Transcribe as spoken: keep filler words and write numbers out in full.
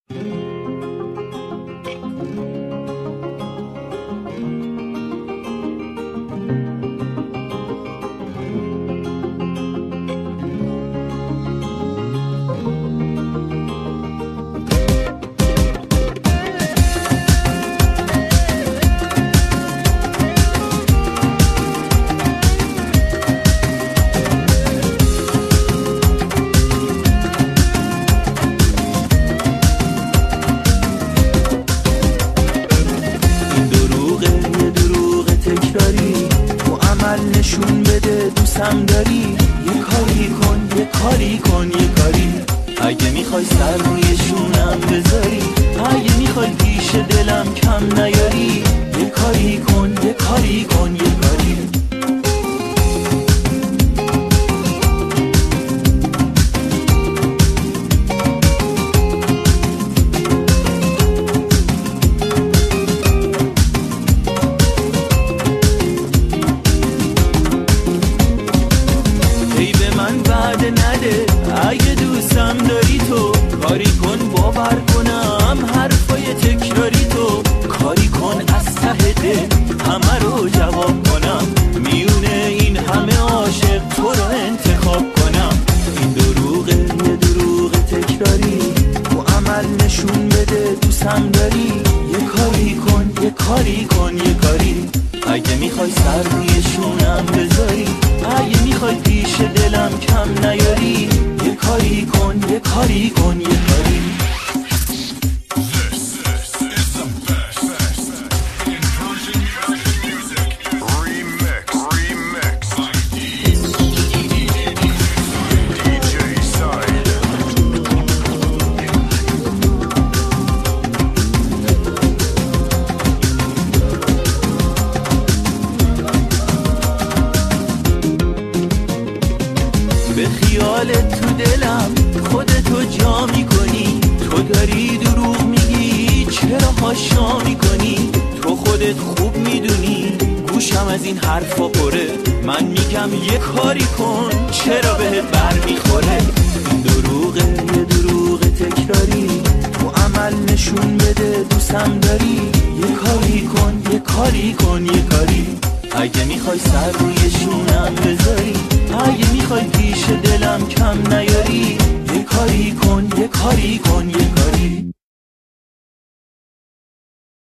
نشون بده دوستم داری، یه کاری کن یه کاری کن یه کاری. اگه میخوای سر روی شونم بذاری، اگه میخوای پیش دلم کم نیاری، یه کاری کن یه کاری کن یه کاری. نده اگه دوستم داری تو، کاری کن باور کنم حرفای تکراری تو، کاری کن از ته دل همه رو جواب کنم، میونه این همه عاشق تو رو انتخاب کنم. این دروغه یه دروغ تکراری، تو عمل نشون بده دوستم داری، یه کاری کن یه کاری کن یه کاری. اگه میخوای سر روی شونم بذاری، اگه میخوای پیش دلم کم نیاری، یه کاری کن یه کاری کن یه کاری. به خیالت تو دلم خودتو جا میکنی، تو داری دروغ میگی چرا هاشا میکنی، تو خودت خوب میدونی گوشم از این حرفا پره، من میگم یه کاری کن چرا بهت بر میخوره. این دروغه یه دروغ تکراری، تو عمل نشون بده دوستم داری، یه کاری کن یه کاری کن یه کاری. اگه میخوای سر روی شونم بذاری، اگه میخوای پیش دلم کم نیاری، یه کاری کن یه کاری کن یه کاری.